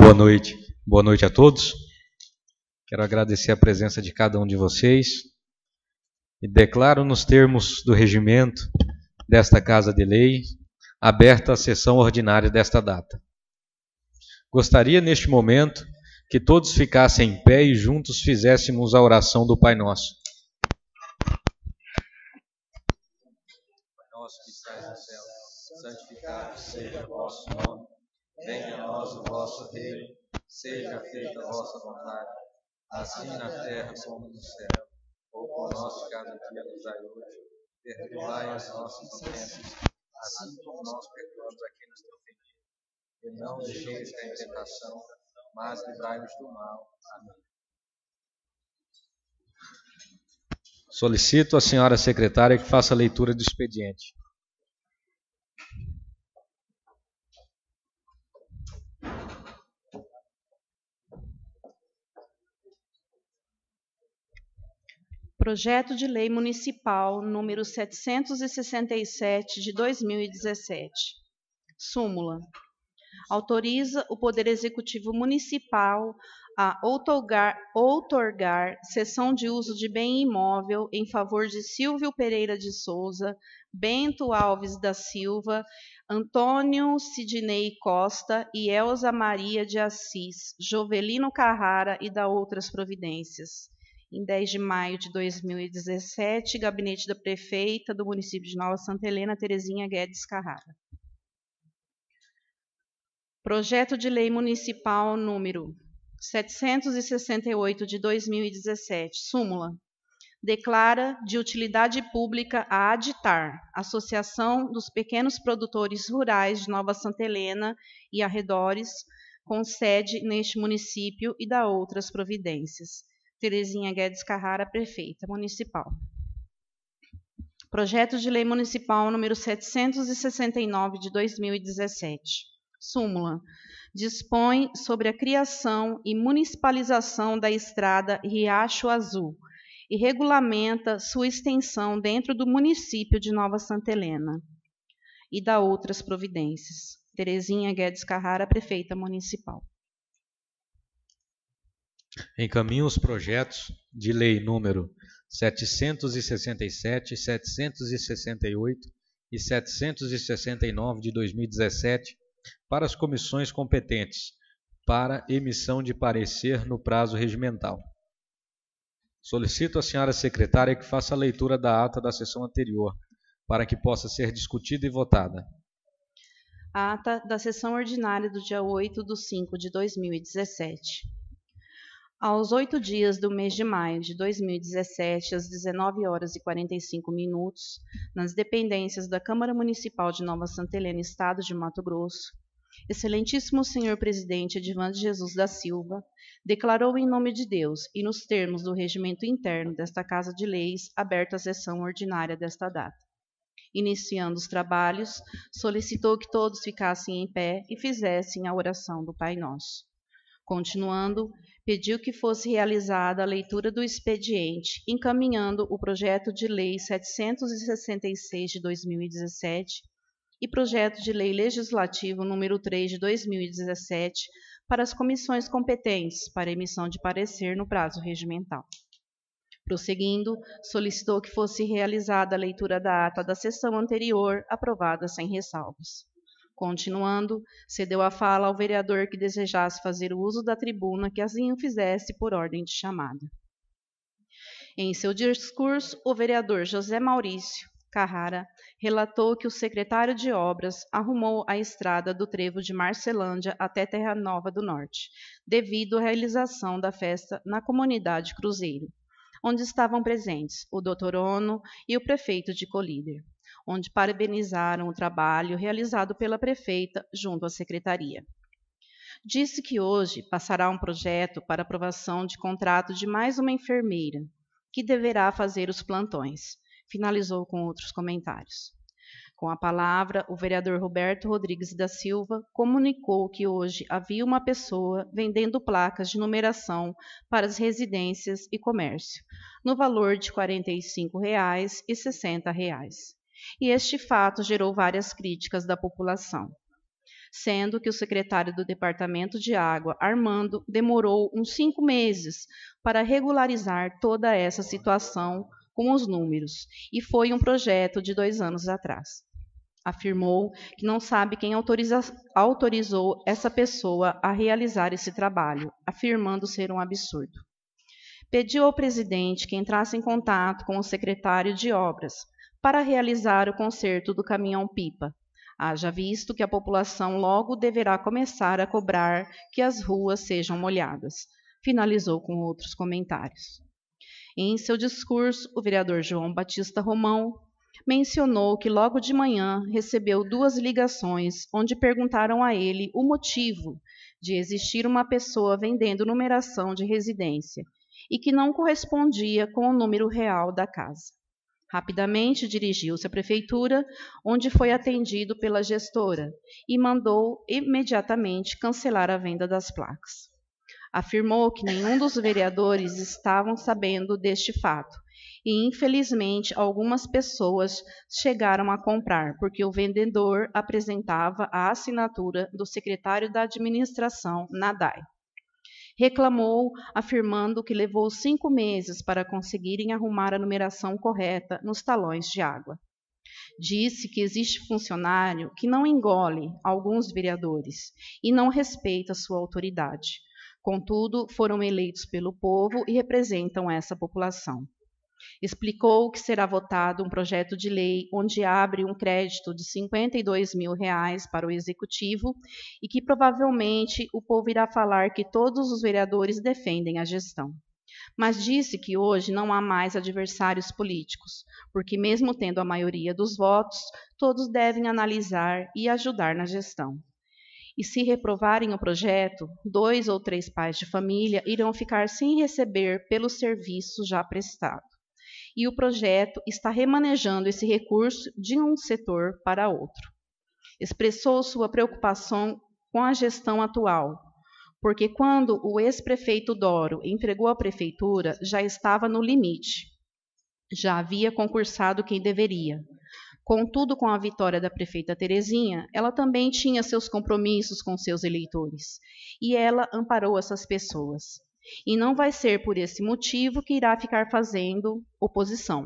Boa noite. Boa noite a todos. Quero agradecer a presença de cada um de vocês e declaro nos termos do regimento desta Casa de Lei aberta a sessão ordinária desta data. Gostaria neste momento que todos ficassem em pé e juntos fizéssemos a oração do Pai Nosso. Pai nosso que estais no céu, santificado seja o vosso nome. Venha a nós o vosso reino, seja feita a vossa vontade, assim na terra como no céu. O pão nosso cada dia nos dai hoje, perdoai as nossas ofensas, assim como nós perdoamos a quem nos tem ofendido. E não deixeis cair em tentação, mas livrai-nos do mal. Amém. Solicito a senhora secretária que faça a leitura do expediente. Projeto de Lei Municipal número 767 de 2017. Súmula. Autoriza o Poder Executivo Municipal a outorgar cessão de uso de bem imóvel em favor de Silvio Pereira de Souza, Bento Alves da Silva, Antônio Sidney Costa e Elza Maria de Assis, Jovelino Carrara e da outras providências. Em 10 de maio de 2017, Gabinete da Prefeita do município de Nova Santa Helena, Terezinha Guedes Carrara. Projeto de Lei Municipal número 768 de 2017. Súmula. Declara de utilidade pública a ADITAR, Associação dos Pequenos Produtores Rurais de Nova Santa Helena e arredores, com sede neste município e da outras providências. Terezinha Guedes Carrara, Prefeita Municipal. Projeto de Lei Municipal número 769 de 2017. Súmula. Dispõe sobre a criação e municipalização da estrada Riacho Azul e regulamenta sua extensão dentro do município de Nova Santa Helena e da outras providências. Terezinha Guedes Carrara, Prefeita Municipal. Encaminho os projetos de lei número 767, 768 e 769 de 2017 para as comissões competentes para emissão de parecer no prazo regimental. Solicito à senhora secretária que faça a leitura da ata da sessão anterior, para que possa ser discutida e votada. Ata da sessão ordinária do dia 8/5 de 2017. Aos 8 dias do mês de maio de 2017, às 19 horas e 45 minutos, nas dependências da Câmara Municipal de Nova Santa Helena, Estado de Mato Grosso, Excelentíssimo Senhor Presidente Edivaldo Jesus da Silva declarou em nome de Deus e nos termos do regimento interno desta Casa de Leis aberta a sessão ordinária desta data. Iniciando os trabalhos, solicitou que todos ficassem em pé e fizessem a oração do Pai Nosso. Continuando, pediu que fosse realizada a leitura do expediente, encaminhando o projeto de lei 766 de 2017 e projeto de lei legislativo número 3 de 2017 para as comissões competentes para emissão de parecer no prazo regimental. Prosseguindo, solicitou que fosse realizada a leitura da ata da sessão anterior, aprovada sem ressalvas. Continuando, cedeu a fala ao vereador que desejasse fazer o uso da tribuna, que assim o fizesse por ordem de chamada. Em seu discurso, o vereador José Maurício Carrara relatou que o secretário de Obras arrumou a estrada do trevo de Marcelândia até Terra Nova do Norte, devido à realização da festa na comunidade Cruzeiro, onde estavam presentes o Dr. Ono e o prefeito de Colíder, onde parabenizaram o trabalho realizado pela prefeita junto à secretaria. Disse que hoje passará um projeto para aprovação de contrato de mais uma enfermeira, que deverá fazer os plantões. Finalizou com outros comentários. Com a palavra, o vereador Roberto Rodrigues da Silva comunicou que hoje havia uma pessoa vendendo placas de numeração para as residências e comércio, no valor de R$ 45,60. E este fato gerou várias críticas da população. sendo que o secretário do Departamento de Água, Armando, demorou uns 5 meses para regularizar toda essa situação com os números, e foi um projeto de 2 anos atrás. Afirmou que não sabe quem autorizou essa pessoa a realizar esse trabalho, afirmando ser um absurdo. Pediu ao presidente que entrasse em contato com o secretário de obras para realizar o conserto do caminhão-pipa, haja visto que a população logo deverá começar a cobrar que as ruas sejam molhadas. Finalizou com outros comentários. Em seu discurso, o vereador João Batista Romão mencionou que logo de manhã recebeu 2 ligações onde perguntaram a ele o motivo de existir uma pessoa vendendo numeração de residência e que não correspondia com o número real da casa. Rapidamente dirigiu-se à prefeitura, onde foi atendido pela gestora e mandou imediatamente cancelar a venda das placas. Afirmou que nenhum dos vereadores estavam sabendo deste fato e, infelizmente, algumas pessoas chegaram a comprar, porque o vendedor apresentava a assinatura do secretário da administração, Nadai. Reclamou, afirmando que levou 5 meses para conseguirem arrumar a numeração correta nos talões de água. Disse que existe funcionário que não engole alguns vereadores e não respeita sua autoridade. Contudo, foram eleitos pelo povo e representam essa população. Explicou que será votado um projeto de lei onde abre um crédito de R$52 mil para o Executivo e que provavelmente o povo irá falar que todos os vereadores defendem a gestão. Mas disse que hoje não há mais adversários políticos, porque mesmo tendo a maioria dos votos, todos devem analisar e ajudar na gestão. E se reprovarem o projeto, 2 ou 3 pais de família irão ficar sem receber pelo serviço já prestado. E o projeto está remanejando esse recurso de um setor para outro. Expressou sua preocupação com a gestão atual, porque quando o ex-prefeito Doro entregou a prefeitura, já estava no limite. Já havia concursado quem deveria. Contudo, com a vitória da prefeita Terezinha, ela também tinha seus compromissos com seus eleitores, e ela amparou essas pessoas. E não vai ser por esse motivo que irá ficar fazendo oposição.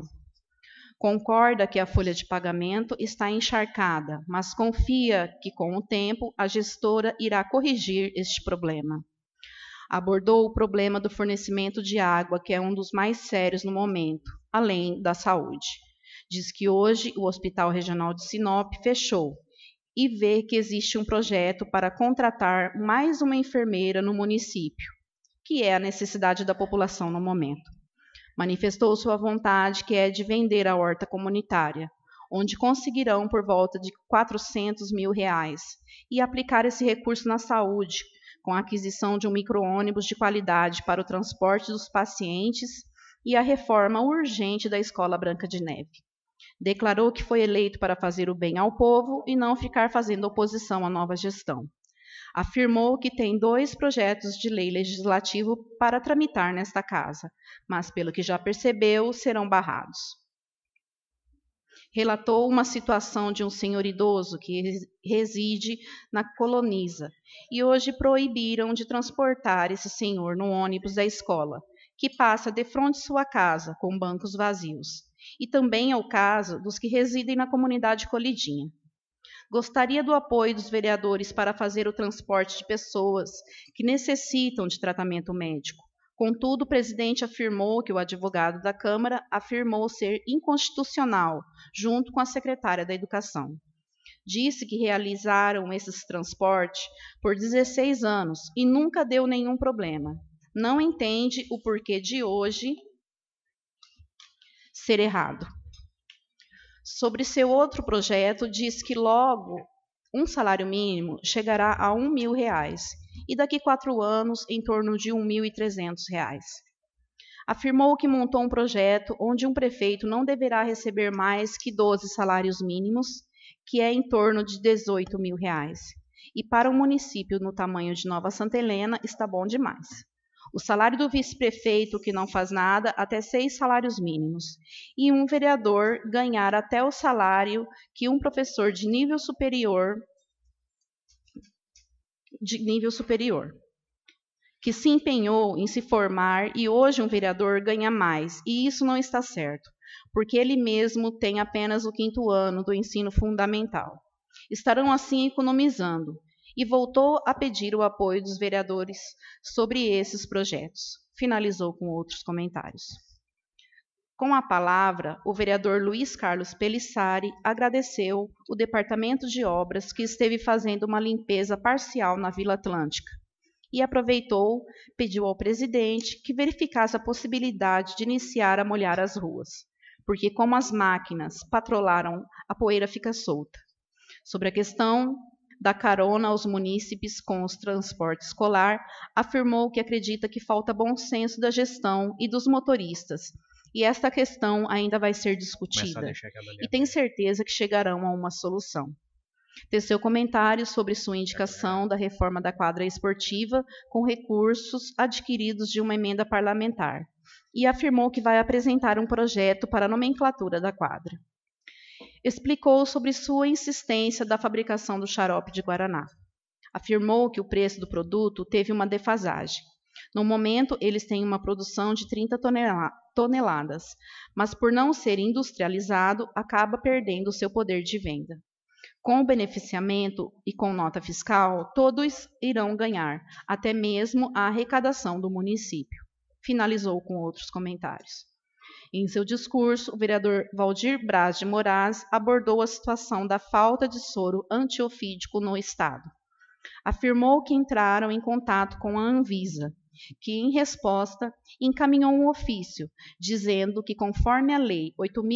Concorda que a folha de pagamento está encharcada, mas confia que, com o tempo, a gestora irá corrigir este problema. Abordou o problema do fornecimento de água, que é um dos mais sérios no momento, além da saúde. Diz que hoje o Hospital Regional de Sinop fechou e vê que existe um projeto para contratar mais uma enfermeira no município, que é a necessidade da população no momento. Manifestou sua vontade, que é de vender a horta comunitária, onde conseguirão por volta de R$400 mil, e aplicar esse recurso na saúde, com a aquisição de um micro-ônibus de qualidade para o transporte dos pacientes e a reforma urgente da Escola Branca de Neve. Declarou que foi eleito para fazer o bem ao povo e não ficar fazendo oposição à nova gestão. Afirmou que tem 2 projetos de lei legislativo para tramitar nesta casa, mas, pelo que já percebeu, serão barrados. Relatou uma situação de um senhor idoso que reside na Coloniza e hoje proibiram de transportar esse senhor no ônibus da escola, que passa de frente de sua casa com bancos vazios. E também é o caso dos que residem na comunidade Colidinha. Gostaria do apoio dos vereadores para fazer o transporte de pessoas que necessitam de tratamento médico. Contudo, o presidente afirmou que o advogado da Câmara afirmou ser inconstitucional, junto com a secretária da Educação. Disse que realizaram esses transportes por 16 anos e nunca deu nenhum problema. Não entende o porquê de hoje ser errado. Sobre seu outro projeto, diz que logo um salário mínimo chegará a R$1 mil e daqui 4 anos em torno de R$1.300. Afirmou que montou um projeto onde um prefeito não deverá receber mais que 12 salários mínimos, que é em torno de R$18 mil. E para um município no tamanho de Nova Santa Helena está bom demais. O salário do vice-prefeito, que não faz nada, até 6 salários mínimos. E um vereador ganhar até o salário que um professor de nível superior de nível superior, que se empenhou em se formar e hoje um vereador ganha mais, e isso não está certo, porque ele mesmo tem apenas o 5º ano do ensino fundamental. Estarão assim economizando, e voltou a pedir o apoio dos vereadores sobre esses projetos. Finalizou com outros comentários. Com a palavra, o vereador Luiz Carlos Pelissari agradeceu o Departamento de Obras que esteve fazendo uma limpeza parcial na Vila Atlântica e pediu ao presidente que verificasse a possibilidade de iniciar a molhar as ruas, porque como as máquinas patrolaram, a poeira fica solta. Sobre a questão da carona aos munícipes com o transporte escolar, afirmou que acredita que falta bom senso da gestão e dos motoristas, e esta questão ainda vai ser discutida, e tem certeza que chegarão a uma solução. Teceu comentários sobre sua indicação da reforma da quadra esportiva com recursos adquiridos de uma emenda parlamentar, e afirmou que vai apresentar um projeto para a nomenclatura da quadra. Explicou sobre sua insistência da fabricação do xarope de Guaraná. Afirmou que o preço do produto teve uma defasagem. No momento, eles têm uma produção de 30 toneladas, mas por não ser industrializado, acaba perdendo seu poder de venda. Com o beneficiamento e com nota fiscal, todos irão ganhar, até mesmo a arrecadação do município. Finalizou com outros comentários. Em seu discurso, o vereador Valdir Braz de Moraes abordou a situação da falta de soro antiofídico no estado. Afirmou que entraram em contato com a Anvisa, que, em resposta, encaminhou um ofício, dizendo que, conforme a Lei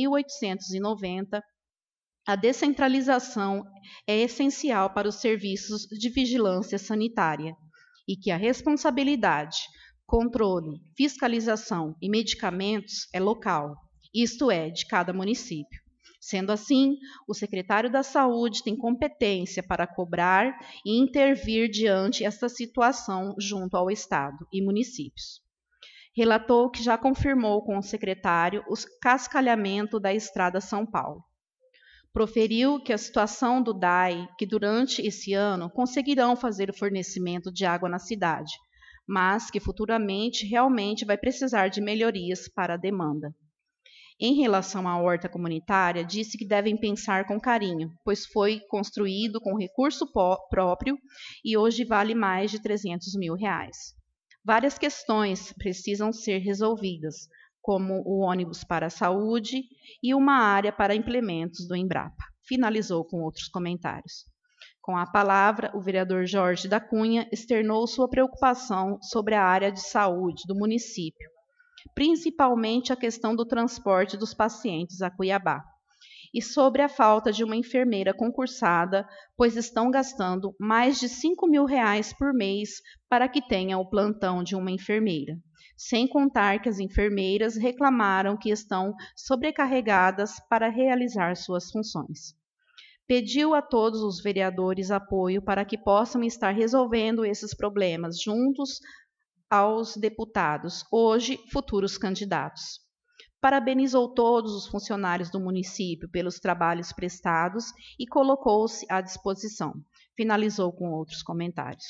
8.890, a descentralização é essencial para os serviços de vigilância sanitária e que a responsabilidade, controle, fiscalização e medicamentos é local, isto é, de cada município. Sendo assim, o secretário da Saúde tem competência para cobrar e intervir diante esta situação junto ao Estado e municípios. Relatou que já confirmou com o secretário o cascalhamento da Estrada São Paulo. Proferiu que a situação do DAI, que durante esse ano conseguirão fazer o fornecimento de água na cidade, mas que futuramente realmente vai precisar de melhorias para a demanda. Em relação à horta comunitária, disse que devem pensar com carinho, pois foi construído com recurso próprio e hoje vale mais de R$300 mil. Várias questões precisam ser resolvidas, como o ônibus para a saúde e uma área para implementos do Embrapa. Finalizou com outros comentários. Com a palavra, o vereador Jorge da Cunha externou sua preocupação sobre a área de saúde do município, principalmente a questão do transporte dos pacientes a Cuiabá, e sobre a falta de uma enfermeira concursada, pois estão gastando mais de R$5 mil por mês para que tenha o plantão de uma enfermeira, sem contar que as enfermeiras reclamaram que estão sobrecarregadas para realizar suas funções. Pediu a todos os vereadores apoio para que possam estar resolvendo esses problemas juntos aos deputados, hoje futuros candidatos. Parabenizou todos os funcionários do município pelos trabalhos prestados e colocou-se à disposição. Finalizou com outros comentários.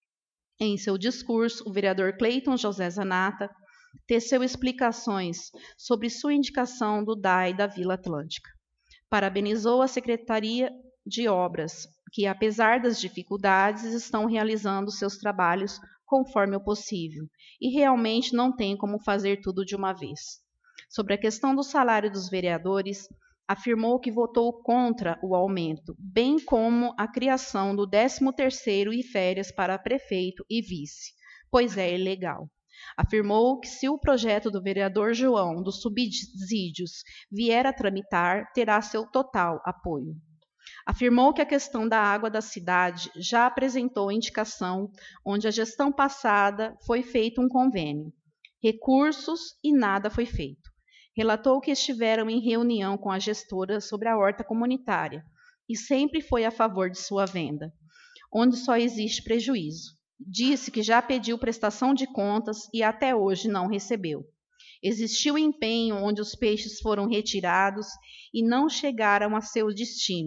Em seu discurso, o vereador Cleiton José Zanata teceu explicações sobre sua indicação do DAI da Vila Atlântica. Parabenizou a Secretaria de Obras, que, apesar das dificuldades, estão realizando seus trabalhos conforme o possível, e realmente não tem como fazer tudo de uma vez. Sobre a questão do salário dos vereadores, afirmou que votou contra o aumento, bem como a criação do 13º e férias para prefeito e vice, pois é ilegal. Afirmou que se o projeto do vereador João dos subsídios vier a tramitar, terá seu total apoio. Afirmou que a questão da água da cidade já apresentou indicação, onde a gestão passada foi feito um convênio, recursos e nada foi feito. Relatou que estiveram em reunião com a gestora sobre a horta comunitária e sempre foi a favor de sua venda, onde só existe prejuízo. Disse que já pediu prestação de contas e até hoje não recebeu. Existiu empenho onde os peixes foram retirados e não chegaram a seu destino,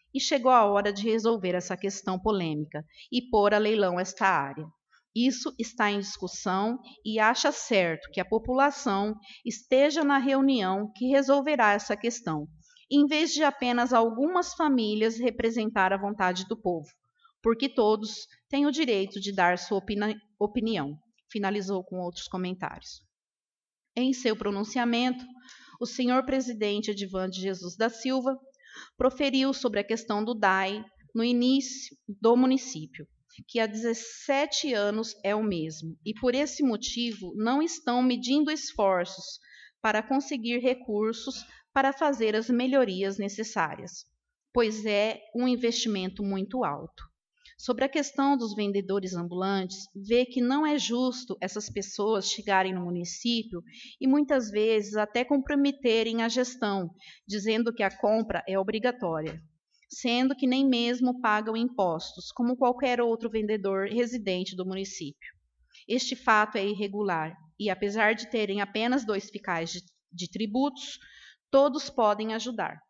e chegou a hora de resolver essa questão polêmica e pôr a leilão esta área. Isso está em discussão e acha certo que a população esteja na reunião que resolverá essa questão, em vez de apenas algumas famílias representar a vontade do povo, porque todos têm o direito de dar sua opinião. Finalizou com outros comentários. Em seu pronunciamento, o senhor presidente Edivan de Jesus da Silva proferiu sobre a questão do DAI no início do município, que há 17 anos é o mesmo, e por esse motivo não estão medindo esforços para conseguir recursos para fazer as melhorias necessárias, pois é um investimento muito alto. Sobre a questão dos vendedores ambulantes, vê que não é justo essas pessoas chegarem no município e muitas vezes até comprometerem a gestão, dizendo que a compra é obrigatória, sendo que nem mesmo pagam impostos, como qualquer outro vendedor residente do município. Este fato é irregular e, apesar de terem apenas 2 fiscais de tributos, todos podem ajudar.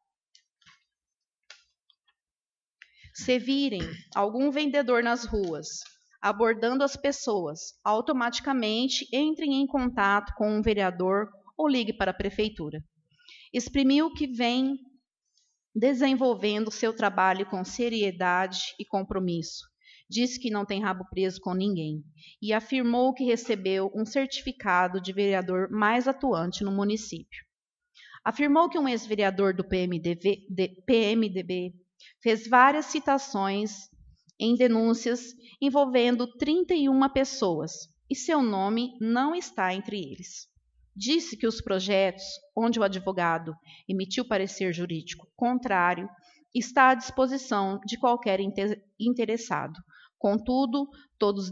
Se virem algum vendedor nas ruas abordando as pessoas, automaticamente entrem em contato com um vereador ou ligue para a prefeitura. Exprimiu que vem desenvolvendo seu trabalho com seriedade e compromisso. Disse que não tem rabo preso com ninguém e afirmou que recebeu um certificado de vereador mais atuante no município. Afirmou que um ex-vereador do PMDB fez várias citações em denúncias envolvendo 31 pessoas e seu nome não está entre eles. Disse que os projetos onde o advogado emitiu parecer jurídico contrário está à disposição de qualquer interessado. Contudo, todos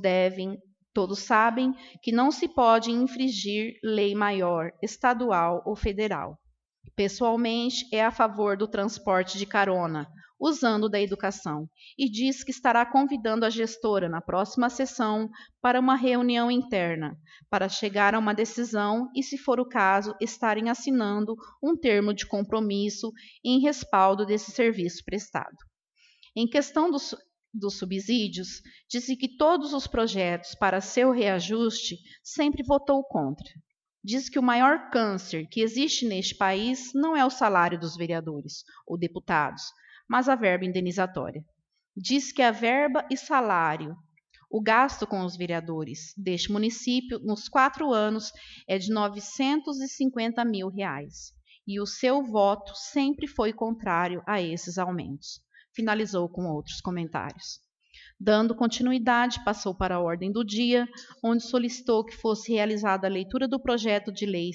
sabem que não se pode infringir lei maior, estadual ou federal. Pessoalmente, é a favor do transporte de carona, usando da educação, e diz que estará convidando a gestora na próxima sessão para uma reunião interna, para chegar a uma decisão e, se for o caso, estarem assinando um termo de compromisso em respaldo desse serviço prestado. Em questão dos subsídios, disse que todos os projetos para seu reajuste sempre votou contra. Diz que o maior câncer que existe neste país não é o salário dos vereadores ou deputados, mas a verba indenizatória. Diz que a verba e salário, o gasto com os vereadores deste município nos 4 anos é de R$ 950 mil, e o seu voto sempre foi contrário a esses aumentos. Finalizou com outros comentários. Dando continuidade, passou para a ordem do dia, onde solicitou que fosse realizada a leitura do projeto de lei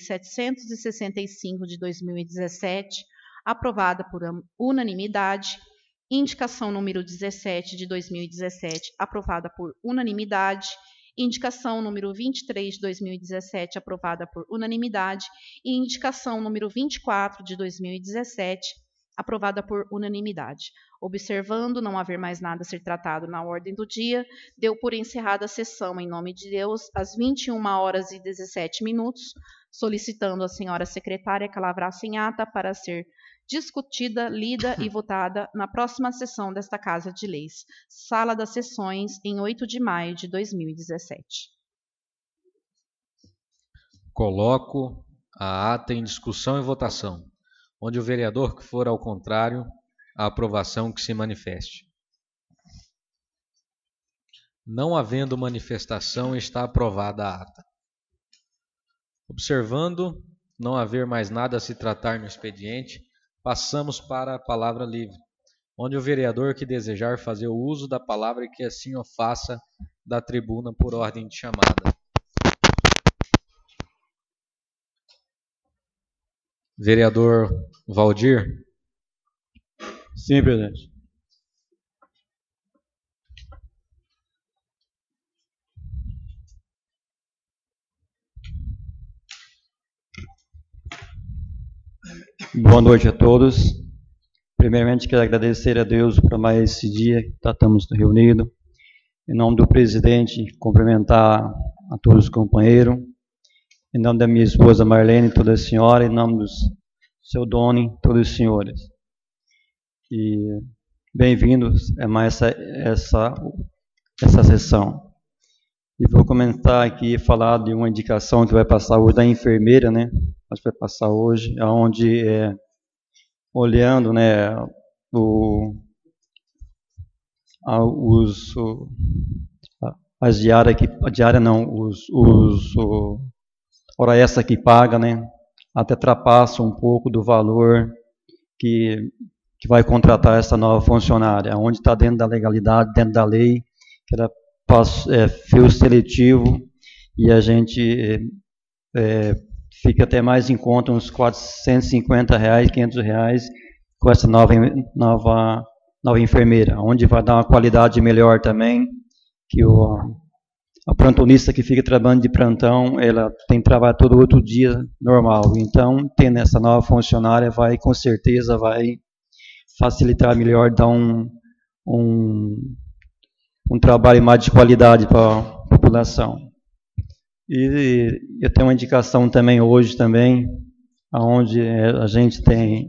765 de 2017, aprovada por unanimidade, indicação número 17 de 2017, aprovada por unanimidade, indicação número 23 de 2017, aprovada por unanimidade, e indicação número 24 de 2017, aprovada por unanimidade. Observando não haver mais nada a ser tratado na ordem do dia, deu por encerrada a sessão em nome de Deus às 21h17, solicitando à senhora secretária que lavrasse em ata para ser discutida, lida e votada na próxima sessão desta Casa de Leis, Sala das Sessões, em 8 de maio de 2017. Coloco a ata em discussão e votação. Onde o vereador que for ao contrário, a aprovação que se manifeste. Não havendo manifestação, está aprovada a ata. Observando não haver mais nada a se tratar no expediente, passamos para a palavra livre, onde o vereador que desejar fazer o uso da palavra que assim o faça da tribuna por ordem de chamada. Vereador Valdir. Sim, presidente. Boa noite a todos. Primeiramente, quero agradecer a Deus por mais esse dia que estamos reunidos. Em nome do presidente, cumprimentar a todos os companheiros. Em nome da minha esposa Marlene, toda a senhora. Em nome do seu Doni, todos os senhores. E bem-vindos a mais essa sessão. E vou comentar aqui, falar de uma indicação que vai passar hoje da enfermeira, né? Acho que vai passar hoje, onde, olhando, né, as diárias que, a diária não, hora extra que paga, né, até ultrapassa um pouco do valor que vai contratar essa nova funcionária, onde está dentro da legalidade, dentro da lei, que ela fez seletivo, e a gente fica até mais em conta, uns R$450, R$500, com essa nova enfermeira, onde vai dar uma qualidade melhor também, que a plantonista que fica trabalhando de plantão, ela tem trabalho todo outro dia normal. Então, tendo essa nova funcionária, com certeza vai facilitar melhor, dar um trabalho mais de qualidade para a população. E eu tenho uma indicação também hoje também, onde a gente tem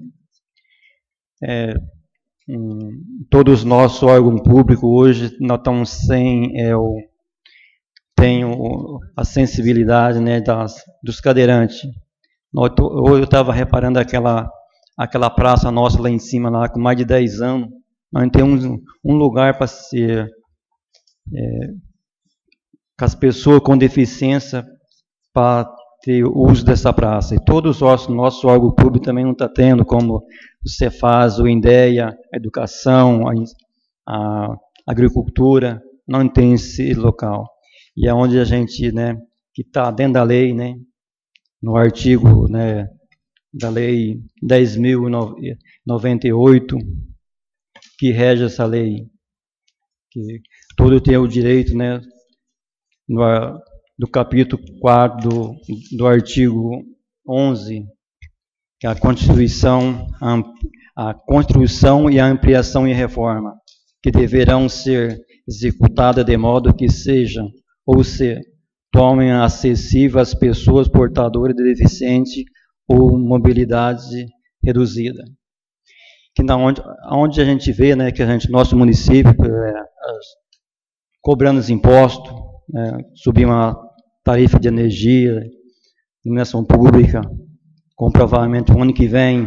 todos os nossos órgãos públicos hoje nós estamos sem a sensibilidade, né, dos cadeirantes. Hoje eu estava reparando aquela praça nossa lá em cima, lá com mais de 10 anos, nós temos um lugar para ser com as pessoas com deficiência para ter uso dessa praça. E todos os nossos órgãos públicos também não está tendo, como o Cefaz, o INDEA, a educação, a agricultura, não tem esse local. E é onde a gente, né, que está dentro da lei, né, no artigo, né, da lei 10.098, que rege essa lei, que todo tem o direito, né, do capítulo 4 do artigo 11, que é a construção e a ampliação e reforma, que deverão ser executadas de modo que sejam, ou se tornem acessíveis às pessoas portadoras de deficiência ou mobilidade reduzida. Que onde a gente vê, né, que nosso município, cobrando os impostos, subir uma tarifa de energia, iluminação pública, provavelmente o ano que vem,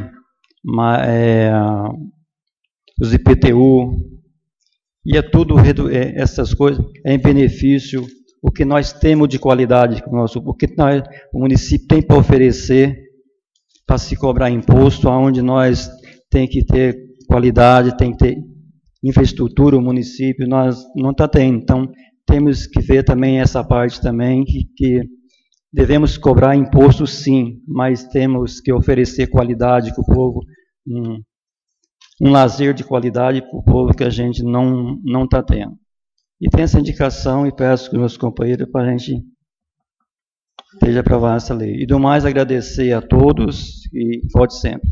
os IPTU, e tudo, essas coisas, em benefício, o que nós temos de qualidade, o que o município tem para oferecer, para se cobrar imposto, onde nós tem que ter qualidade, tem que ter infraestrutura, o município, nós não está tendo. Então, temos que ver também essa parte também, que devemos cobrar imposto sim, mas temos que oferecer qualidade para o povo, um lazer de qualidade para o povo que a gente não está tendo. E tem essa indicação, e peço que meus companheiros para a gente esteja aprovada essa lei. E do mais, agradecer a todos e volte sempre.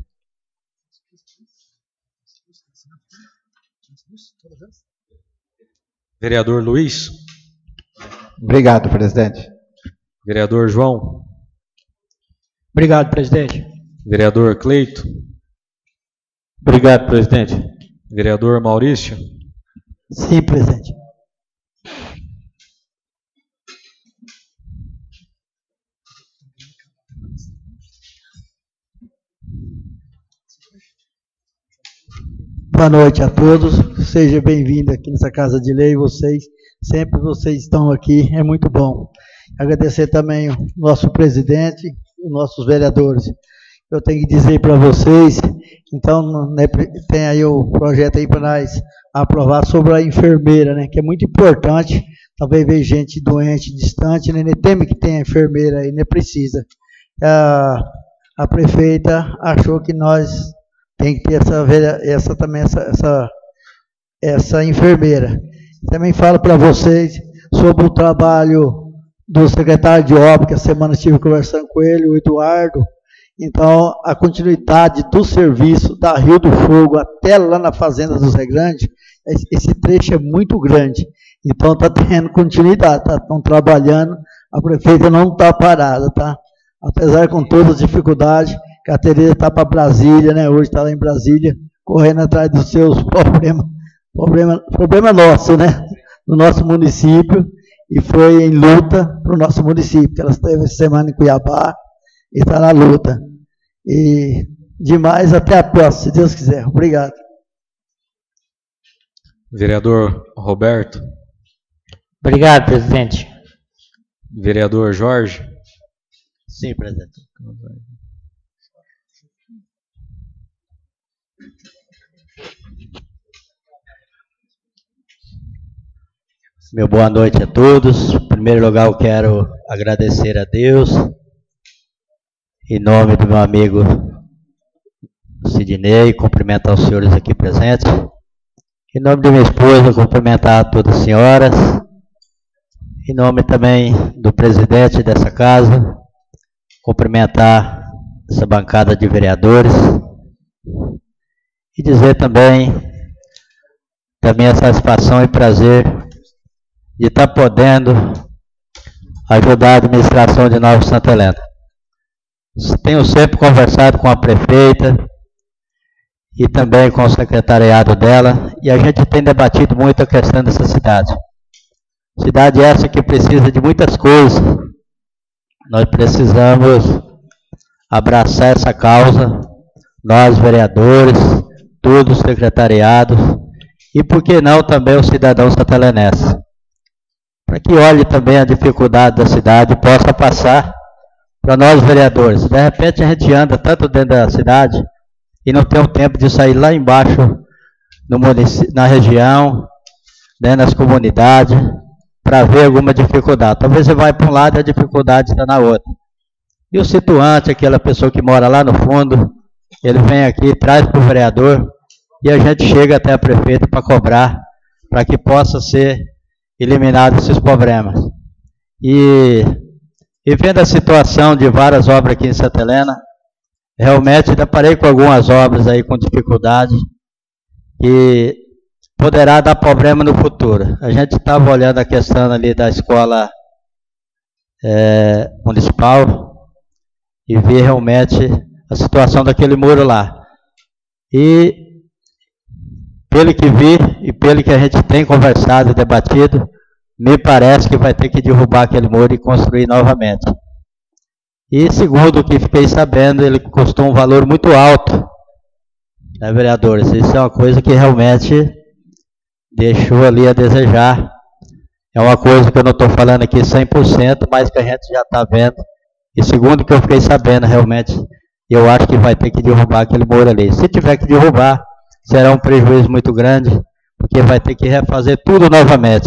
Vereador Luiz. Obrigado, presidente. Vereador João. Obrigado, presidente. Vereador Cleito. Obrigado, presidente. Vereador Maurício. Sim, presidente. Boa noite a todos, seja bem-vindo aqui nessa Casa de Lei, sempre vocês estão aqui, é muito bom. Agradecer também o nosso presidente e os nossos vereadores. Eu tenho que dizer para vocês, então, né, tem aí o projeto aí para nós aprovar sobre a enfermeira, né, que é muito importante, talvez ver gente doente, distante, né, teme que tenha enfermeira aí, né, precisa. A prefeita achou que nós tem que ter essa enfermeira. Também falo para vocês sobre o trabalho do secretário de obra, que a semana estive conversando com ele, o Eduardo. Então, a continuidade do serviço da Rio do Fogo até lá na Fazenda do Zé Grande, esse trecho é muito grande. Então, está tendo continuidade, estão trabalhando, a prefeita não está parada, tá? Apesar com todas as dificuldades, que a Tereza está para Brasília, né? Hoje está lá em Brasília, correndo atrás dos seus problemas, problema nosso, né? No nosso município, e foi em luta para o nosso município, que ela esteve essa semana em Cuiabá, e está na luta. E demais, até a próxima, se Deus quiser. Obrigado. Vereador Roberto. Obrigado, presidente. Vereador Jorge. Sim, presidente. Meu boa noite a todos. Em primeiro lugar, eu quero agradecer a Deus, em nome do meu amigo Sidney, cumprimentar os senhores aqui presentes. Em nome de minha esposa, cumprimentar todas as senhoras. Em nome também do presidente dessa casa, cumprimentar essa bancada de vereadores. E dizer também da minha satisfação e prazer de estar podendo ajudar a administração de Nova Santa Helena. Tenho sempre conversado com a prefeita e também com o secretariado dela, e a gente tem debatido muito a questão dessa cidade. Cidade essa que precisa de muitas coisas. Nós precisamos abraçar essa causa, nós vereadores, todos os secretariados, e por que não também o cidadão santelenense, para que olhe também a dificuldade da cidade e possa passar para nós vereadores. De repente a gente anda tanto dentro da cidade e não tem o tempo de sair lá embaixo no na região, né, nas comunidades, para ver alguma dificuldade. Talvez você vai para um lado e a dificuldade está na outra. E o situante, aquela pessoa que mora lá no fundo, ele vem aqui, traz para o vereador e a gente chega até a prefeita para cobrar, para que possa ser eliminado esses problemas. E vendo a situação de várias obras aqui em Santa Helena, realmente deparei com algumas obras aí com dificuldade, que poderá dar problema no futuro. A gente estava olhando a questão ali da escola municipal e vi realmente a situação daquele muro lá. E pelo que vi e pelo que a gente tem conversado e debatido, me parece que vai ter que derrubar aquele muro e construir novamente. E segundo o que fiquei sabendo, ele custou um valor muito alto, né, vereadores? Isso é uma coisa que realmente deixou ali a desejar. É uma coisa que eu não estou falando aqui 100%, mas que a gente já está vendo. E segundo o que eu fiquei sabendo, realmente, eu acho que vai ter que derrubar aquele muro ali. Se tiver que derrubar, será um prejuízo muito grande, porque vai ter que refazer tudo novamente.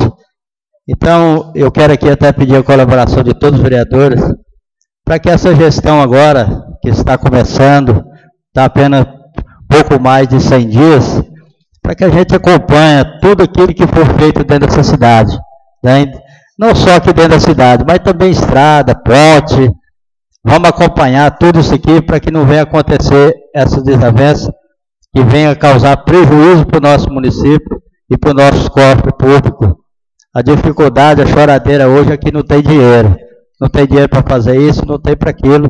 Então, eu quero aqui até pedir a colaboração de todos os vereadores, para que essa gestão agora, que está começando, está apenas pouco mais de 100 dias, para que a gente acompanhe tudo aquilo que for feito dentro dessa cidade, né? Não só aqui dentro da cidade, mas também estrada, ponte. Vamos acompanhar tudo isso aqui para que não venha acontecer essas desavenças que venha causar prejuízo para o nosso município e para o nosso cofre público. A dificuldade, a choradeira hoje é que não tem dinheiro. Não tem dinheiro para fazer isso, não tem para aquilo.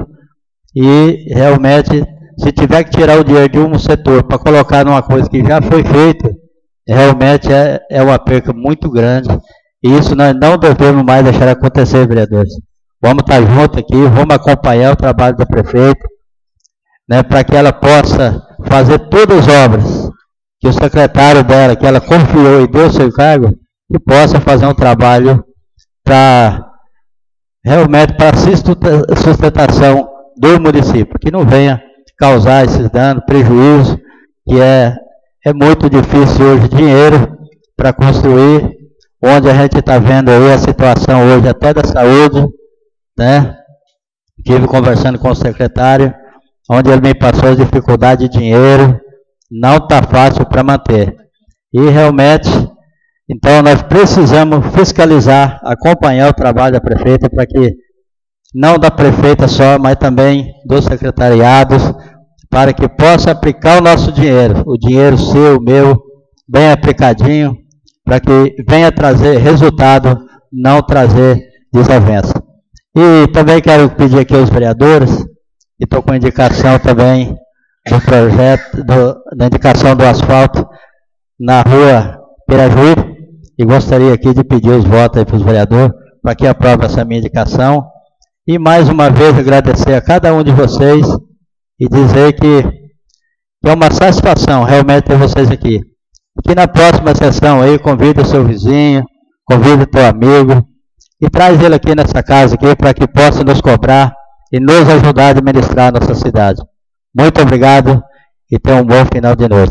E realmente, se tiver que tirar o dinheiro de um setor para colocar numa coisa que já foi feita, realmente é uma perca muito grande. E isso nós não devemos mais deixar acontecer, vereadores. Vamos estar juntos aqui, vamos acompanhar o trabalho da prefeita, né, para que ela possa fazer todas as obras que o secretário dela, que ela confiou e deu seu cargo, que possa fazer um trabalho para realmente para a sustentação do município, que não venha causar esses danos, prejuízo, que é muito difícil hoje dinheiro para construir, onde a gente está vendo aí a situação hoje até da saúde, né? Estive conversando com o secretário, onde ele me passou as dificuldades de dinheiro, não está fácil para manter. E realmente, então nós precisamos fiscalizar, acompanhar o trabalho da prefeita, para que, não da prefeita só, mas também dos secretariados, para que possa aplicar o nosso dinheiro, o dinheiro seu, meu, bem aplicadinho, para que venha trazer resultado, não trazer desavença. E também quero pedir aqui aos vereadores, e estou com indicação também do projeto, da indicação do asfalto na rua Pirajuí, e gostaria aqui de pedir os votos aí para os vereadores, para que aprove essa minha indicação. E mais uma vez agradecer a cada um de vocês e dizer que é uma satisfação realmente ter vocês aqui. Que na próxima sessão aí, convida o seu vizinho, convida o teu amigo e traz ele aqui nessa casa aqui para que possa nos cobrar e nos ajudar a administrar a nossa cidade. Muito obrigado e tenha um bom final de noite.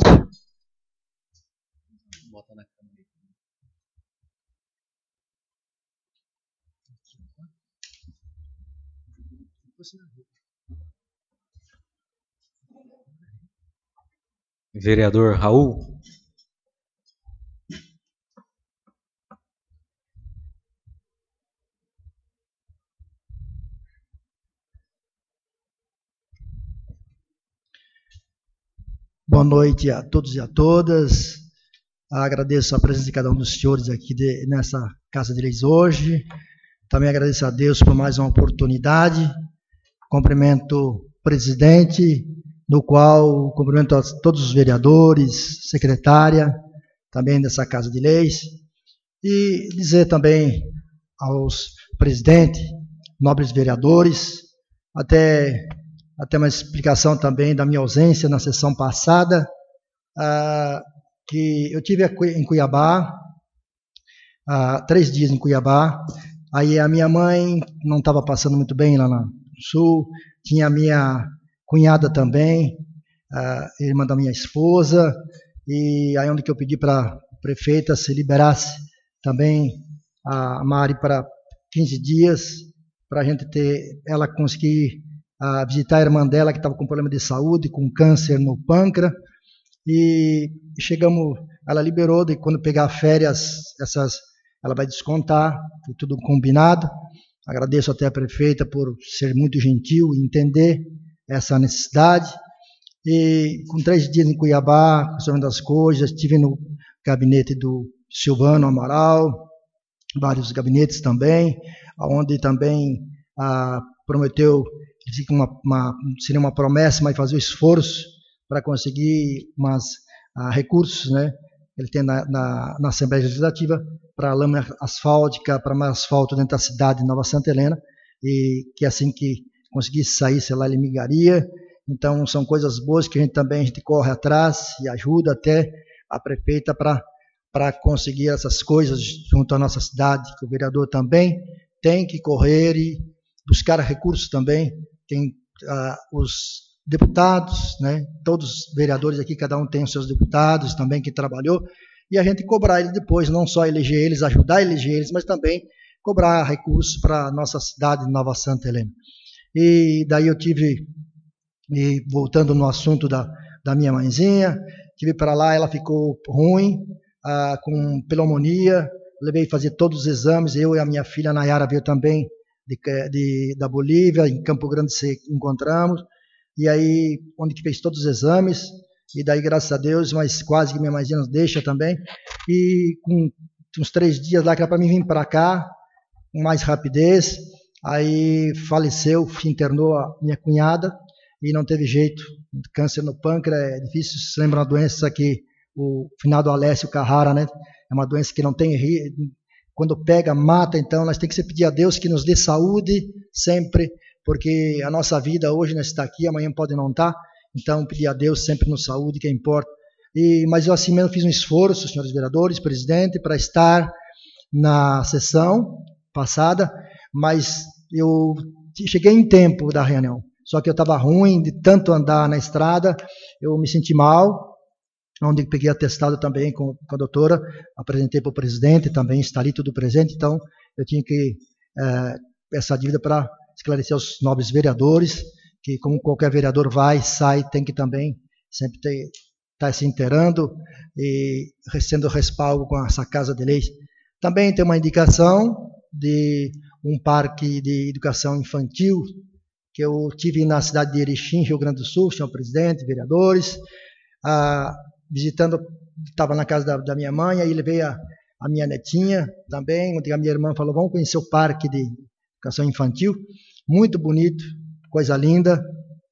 Vereador Raul. Boa noite a todos e a todas. Agradeço a presença de cada um dos senhores aqui nessa Casa de Leis hoje. Também agradeço a Deus por mais uma oportunidade. Cumprimento o presidente, no qual cumprimento a todos os vereadores, secretária, também dessa Casa de Leis. E dizer também aos presidentes, nobres vereadores, até uma explicação também da minha ausência na sessão passada, que eu tive em Cuiabá, 3 dias em Cuiabá, aí a minha mãe não estava passando muito bem lá no sul, tinha a minha cunhada também, irmã da minha esposa, e aí onde que eu pedi para a prefeita se liberasse também a Mari para 15 dias, para a gente ela conseguir visitar a irmã dela que estava com problema de saúde, com câncer no pâncreas, e chegamos, ela liberou, de quando pegar férias, ela vai descontar, foi tudo combinado. Agradeço até a prefeita por ser muito gentil e entender essa necessidade. E com 3 dias em Cuiabá, resolvendo as coisas, estive no gabinete do Silvano Amaral, vários gabinetes também, onde também prometeu, seria uma promessa, mas fazer o esforço para conseguir recursos, né? Ele tem na Assembleia Legislativa para lâmina asfáltica, para mais asfalto dentro da cidade de Nova Santa Helena, e que assim que conseguisse sair, sei lá, ele migaria. Então, são coisas boas que a gente corre atrás e ajuda até a prefeita para conseguir essas coisas junto à nossa cidade, que o vereador também tem que correr e buscar recursos também. Tem os deputados, né? Todos os vereadores aqui, cada um tem os seus deputados também que trabalhou, e a gente cobrar eles depois, não só eleger eles, ajudar a eleger eles, mas também cobrar recursos para a nossa cidade de Nova Santa Helena. E daí eu tive, voltando no assunto da minha mãezinha, tive para lá, ela ficou ruim, com pneumonia, levei fazer todos os exames, eu e a minha filha Nayara veio também da Bolívia, em Campo Grande se encontramos, e aí, onde que fez todos os exames, e daí, graças a Deus, mas quase que minha mãezinha nos deixa também, e com uns 3 dias lá, que era para mim vir para cá, com mais rapidez, aí faleceu, internou a minha cunhada, e não teve jeito, câncer no pâncreas, é difícil, se lembra uma doença que o finado Alessio Carrara, né, é uma doença que não tem, quando pega, mata, então nós temos que pedir a Deus que nos dê saúde sempre, porque a nossa vida hoje nós está aqui, amanhã pode não estar, então pedir a Deus sempre nos saúde, que importa. Mas eu assim mesmo fiz um esforço, senhores vereadores, presidente, para estar na sessão passada, mas eu cheguei em tempo da reunião, só que eu estava ruim de tanto andar na estrada, eu me senti mal, onde peguei atestado também com a doutora, apresentei para o presidente, também está ali tudo presente, então eu tinha que essa dívida para esclarecer aos nobres vereadores, que como qualquer vereador vai, sai, tem que também sempre estar se inteirando e sendo respaldo com essa Casa de Leis. Também tem uma indicação de um parque de educação infantil, que eu tive na cidade de Erechim, Rio Grande do Sul, senhor presidente, vereadores, visitando, estava na casa da minha mãe, aí levei a minha netinha também, onde a minha irmã falou, vamos conhecer o parque de educação infantil, muito bonito, coisa linda,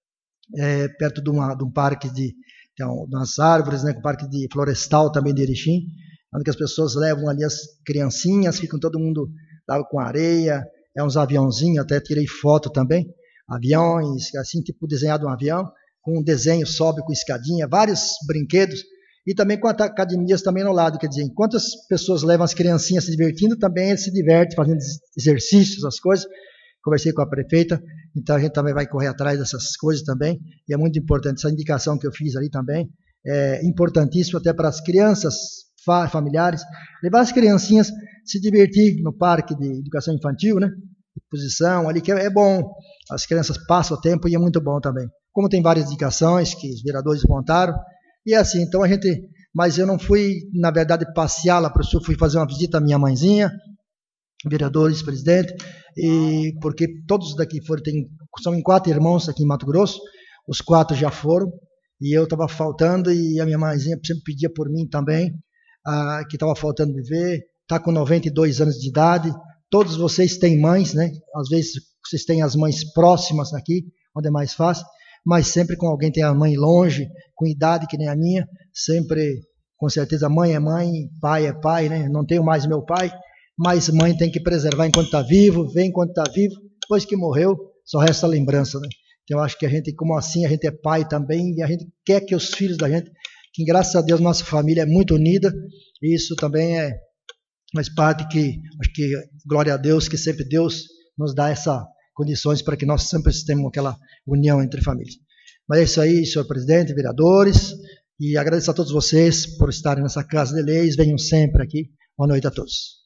perto de um parque de umas árvores, né, um parque de florestal também de Erechim, onde as pessoas levam ali as criancinhas, ficam todo mundo lá com areia, uns aviãozinhos, até tirei foto também, aviões, assim, tipo desenhado um avião, com um desenho sobe com escadinha, vários brinquedos, e também com academias também no lado, quer dizer, enquanto as pessoas levam as criancinhas se divertindo, também eles se divertem fazendo exercícios, as coisas. Conversei com a prefeita, então a gente também vai correr atrás dessas coisas também, e é muito importante, essa indicação que eu fiz ali também, é importantíssimo até para as crianças, familiares, levar as criancinhas se divertir no parque de educação infantil, né, exposição ali, que é bom, as crianças passam o tempo e é muito bom também. Como tem várias indicações que os vereadores montaram, e é assim, então mas eu não fui, na verdade, passear lá para o sul, fui fazer uma visita à minha mãezinha, vereadores, presidente, e porque todos daqui são 4 irmãos aqui em Mato Grosso, os 4 já foram, e eu estava faltando, e a minha mãezinha sempre pedia por mim também, que estava faltando viver, está com 92 anos de idade, todos vocês têm mães, né? Às vezes vocês têm as mães próximas aqui, onde é mais fácil, mas sempre com alguém tem a mãe longe, com idade que nem a minha, sempre, com certeza, mãe é mãe, pai é pai, né? Não tenho mais meu pai, mas mãe tem que preservar enquanto está vivo, ver enquanto está vivo, depois que morreu, só resta a lembrança, né? Então eu acho que a gente, como assim, a gente é pai também, e a gente quer que os filhos da gente, que graças a Deus nossa família é muito unida, e isso também faz parte que, acho que, glória a Deus, que sempre Deus nos dá essas condições para que nós sempre tenhamos aquela união entre famílias. Mas é isso aí, senhor presidente, vereadores, e agradeço a todos vocês por estarem nessa Casa de Leis, venham sempre aqui. Boa noite a todos.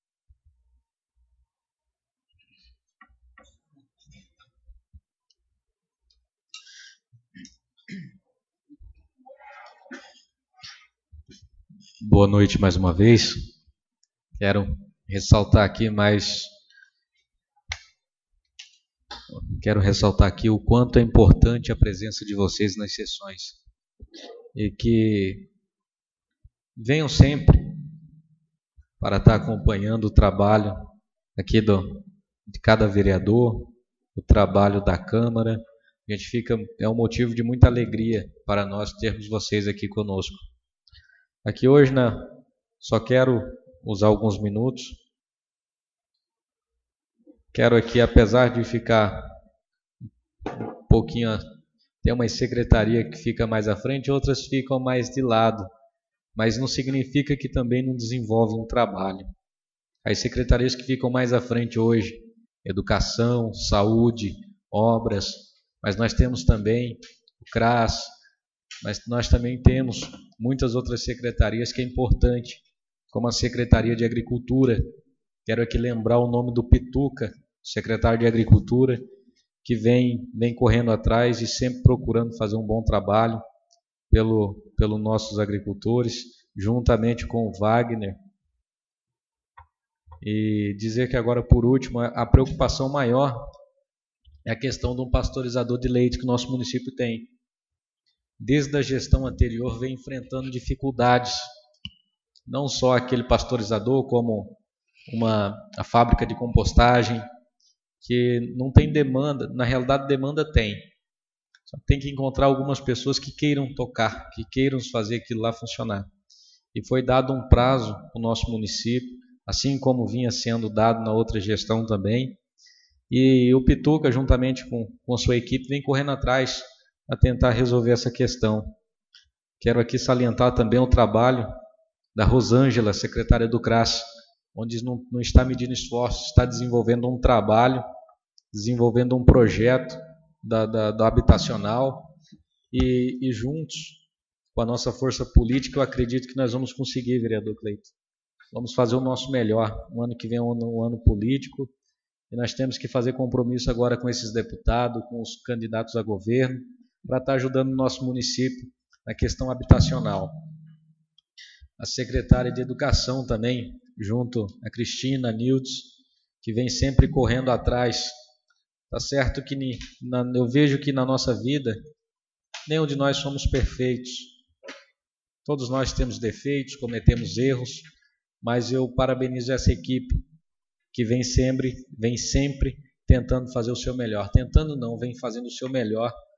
Boa noite mais uma vez. Quero ressaltar aqui o quanto é importante a presença de vocês nas sessões e que venham sempre para estar acompanhando o trabalho aqui de cada vereador, o trabalho da Câmara. É um motivo de muita alegria para nós termos vocês aqui conosco. Aqui hoje, só quero usar alguns minutos. Quero aqui, apesar de ficar um pouquinho, tem uma secretaria que fica mais à frente, outras ficam mais de lado, mas não significa que também não desenvolvem um trabalho. As secretarias que ficam mais à frente hoje, educação, saúde, obras, mas nós temos também o CRAS, mas nós também temos muitas outras secretarias que é importante, como a Secretaria de Agricultura. Quero aqui lembrar o nome do Pituca, secretário de Agricultura, que vem correndo atrás e sempre procurando fazer um bom trabalho pelos nossos agricultores, juntamente com o Wagner. E dizer que agora, por último, a preocupação maior é a questão de um pastorizador de leite que o nosso município tem. Desde a gestão anterior vem enfrentando dificuldades, não só aquele pastorizador, como a fábrica de compostagem, que não tem demanda, na realidade demanda tem. Só tem que encontrar algumas pessoas que queiram tocar, que queiram fazer aquilo lá funcionar. E foi dado um prazo para o nosso município, assim como vinha sendo dado na outra gestão também. E o Pituca, juntamente com a sua equipe, vem correndo atrás a tentar resolver essa questão. Quero aqui salientar também o trabalho da Rosângela, secretária do CRAS, onde não está medindo esforços, está desenvolvendo um trabalho, desenvolvendo um projeto da habitacional e juntos, com a nossa força política, eu acredito que nós vamos conseguir, vereador Cleiton. Vamos fazer o nosso melhor. O ano que vem é um ano político e nós temos que fazer compromisso agora com esses deputados, com os candidatos a governo, para estar ajudando o nosso município na questão habitacional. A secretária de Educação também, junto a Cristina, a Nildes, que vem sempre correndo atrás. Tá certo que eu vejo que na nossa vida, nenhum de nós somos perfeitos. Todos nós temos defeitos, cometemos erros, mas eu parabenizo essa equipe que vem sempre tentando fazer o seu melhor. Tentando não, vem fazendo o seu melhor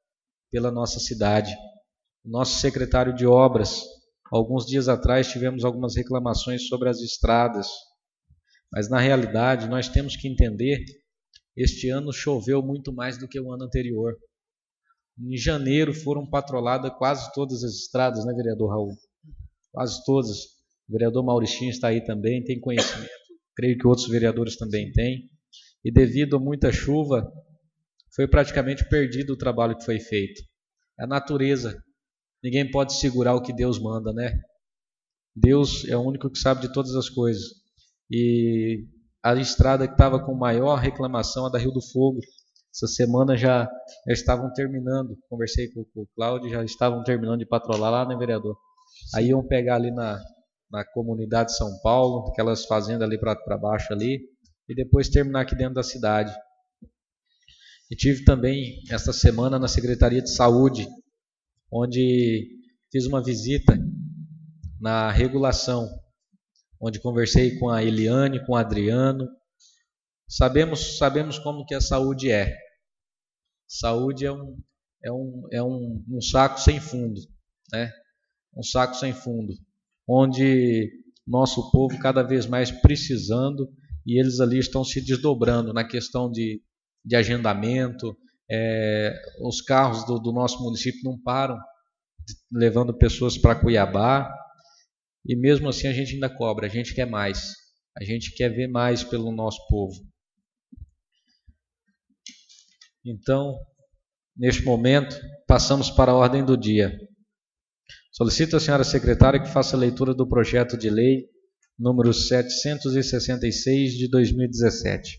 pela nossa cidade. O nosso secretário de obras, alguns dias atrás tivemos algumas reclamações sobre as estradas, mas na realidade nós temos que entender, este ano choveu muito mais do que o ano anterior. Em janeiro foram patroladas quase todas as estradas, né, vereador Raul? Quase todas. O vereador Maurichinho está aí também, tem conhecimento, creio que outros vereadores também têm. E devido a muita chuva, foi praticamente perdido o trabalho que foi feito. A natureza, ninguém pode segurar o que Deus manda, né? Deus é o único que sabe de todas as coisas. E a estrada que estava com maior reclamação, a da Rio do Fogo, essa semana já estavam terminando, conversei com o Cláudio, já estavam terminando de patrolar lá, né, vereador? Aí iam pegar ali na comunidade de São Paulo, aquelas fazendas ali para baixo ali, e depois terminar aqui dentro da cidade. E tive também, esta semana, na Secretaria de Saúde, onde fiz uma visita na regulação, onde conversei com a Eliane, com o Adriano. Sabemos como que a saúde é. Saúde é um saco sem fundo, né? Um saco sem fundo, onde nosso povo cada vez mais precisando, e eles ali estão se desdobrando na questão de agendamento. Os carros do nosso município não param, levando pessoas para Cuiabá, e mesmo assim a gente ainda cobra, a gente quer mais, a gente quer ver mais pelo nosso povo. Então, neste momento, passamos para a ordem do dia. Solicito à senhora secretária que faça a leitura do projeto de lei número 766 de 2017.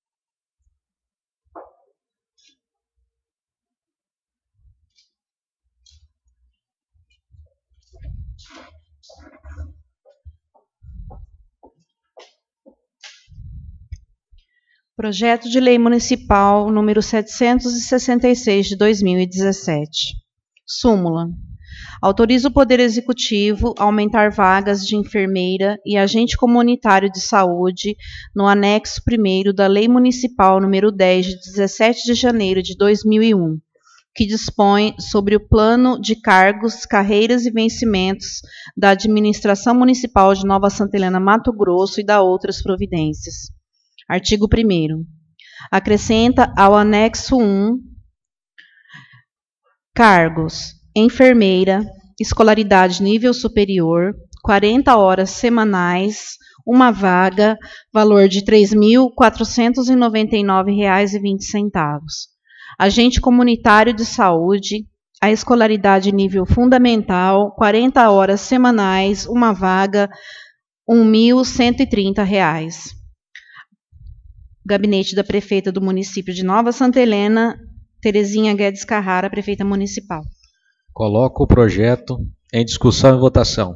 Projeto de Lei Municipal número 766 de 2017. Súmula. Autoriza o Poder Executivo a aumentar vagas de enfermeira e agente comunitário de saúde no anexo 1º da Lei Municipal número 10 de 17 de janeiro de 2001, que dispõe sobre o plano de cargos, carreiras e vencimentos da Administração Municipal de Nova Santa Helena, Mato Grosso, e da outras providências. Artigo 1º. Acrescenta ao anexo 1 cargos: enfermeira, escolaridade nível superior, 40 horas semanais, uma vaga, valor de R$ 3.499,20. Agente comunitário de saúde, a escolaridade nível fundamental, 40 horas semanais, uma vaga, R$ 1.130. Gabinete da Prefeita do município de Nova Santa Helena, Terezinha Guedes Carrara, Prefeita Municipal. Coloco o projeto em discussão e votação.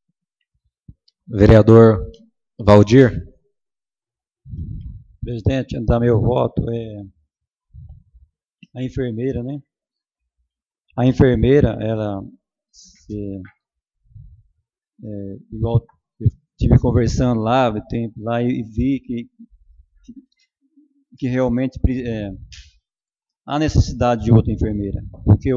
Vereador Valdir. Presidente, dar meu voto a enfermeira, né? A enfermeira, ela, igual eu estive conversando lá e vi que realmente há necessidade de outra enfermeira, porque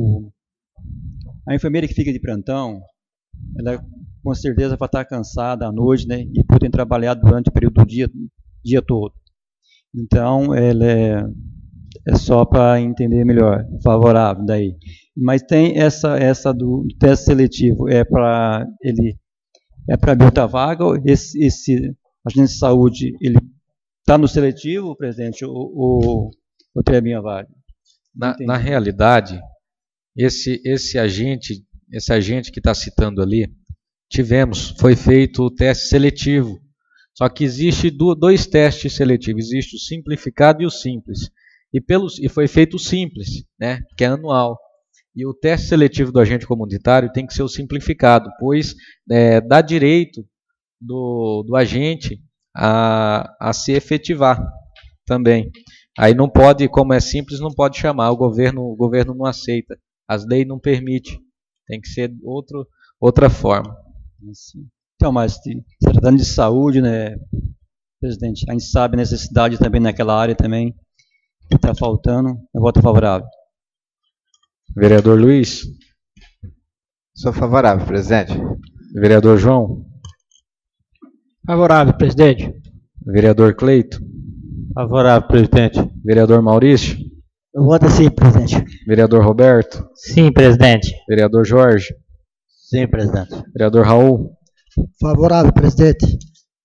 a enfermeira que fica de plantão, ela com certeza vai estar cansada à noite, né, e por ter trabalhado durante o período do dia todo. Então, ela é só para entender melhor, favorável daí. Mas tem essa do teste seletivo, para abrir outra vaga, esse agente de saúde, ele está no seletivo, presidente, ou tem a minha vaga? Na realidade, esse agente que está citando ali, foi feito o teste seletivo. Só que existe dois testes seletivos, existe o simplificado e o simples. E foi feito o simples, né, que é anual. E o teste seletivo do agente comunitário tem que ser o simplificado, pois dá direito do agente a se efetivar também. Aí não pode, como é simples, não pode chamar, o governo não aceita, as leis não permitem, tem que ser outra forma. Então, mas se tratando de saúde, né, presidente, a gente sabe a necessidade também naquela área também, que está faltando, eu voto favorável. Vereador Luiz. Sou favorável, presidente. Vereador João. Favorável, presidente. Vereador Cleito. Favorável, presidente. Vereador Maurício. Eu voto sim, presidente. Vereador Roberto. Sim, presidente. Vereador Jorge. Sim, presidente. Vereador Raul. Favorável, presidente.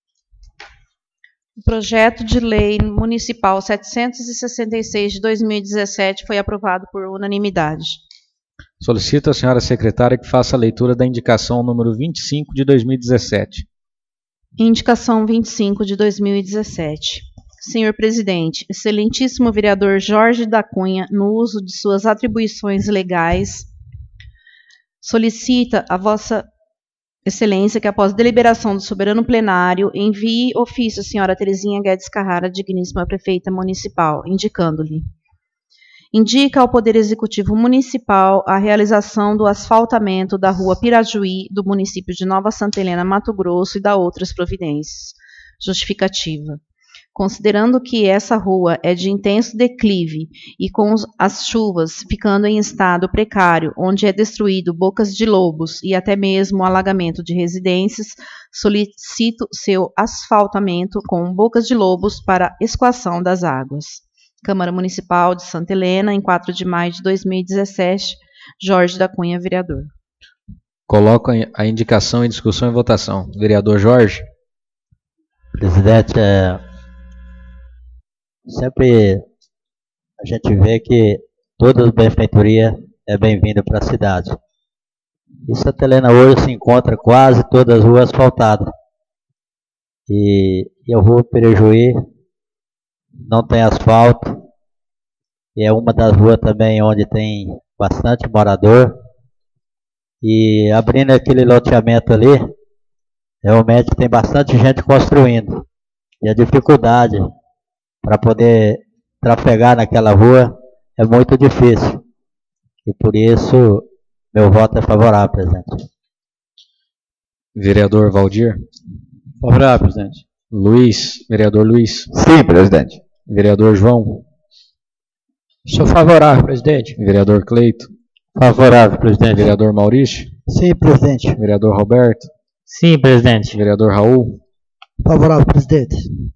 O projeto de lei municipal 766 de 2017 foi aprovado por unanimidade. Solicito à senhora secretária que faça a leitura da indicação número 25 de 2017. Indicação 25 de 2017. Senhor presidente, excelentíssimo vereador Jorge da Cunha, no uso de suas atribuições legais, solicita a vossa excelência que, após deliberação do soberano plenário, envie ofício à senhora Terezinha Guedes Carrara, digníssima prefeita municipal, indicando-lhe: indica ao Poder Executivo Municipal a realização do asfaltamento da rua Pirajuí, do município de Nova Santa Helena, Mato Grosso, e da outras providências. Justificativa. Considerando que essa rua é de intenso declive e com as chuvas ficando em estado precário, onde é destruído bocas de lobos e até mesmo o alagamento de residências, solicito seu asfaltamento com bocas de lobos para escoação das águas. Câmara Municipal de Santa Helena, em 4 de maio de 2017, Jorge da Cunha, vereador. Coloco a indicação em discussão e votação. Vereador Jorge. Presidente, sempre a gente vê que toda benfeitoria é bem-vinda para a cidade. E Santa Helena hoje se encontra quase todas as ruas asfaltadas. E a rua Pirajuí não tem asfalto. E é uma das ruas também onde tem bastante morador. E abrindo aquele loteamento ali, realmente tem bastante gente construindo. E a dificuldade para poder trafegar naquela rua é muito difícil. E por isso, meu voto é favorável, presidente. Vereador Valdir. Favorável, presidente. Luiz. Vereador Luiz. Sim, presidente. Vereador João. Sou favorável, presidente. Vereador Cleito. Favorável, presidente. Vereador Maurício. Sim, presidente. Vereador Roberto. Sim, presidente. Vereador Raul. Favorável, presidente.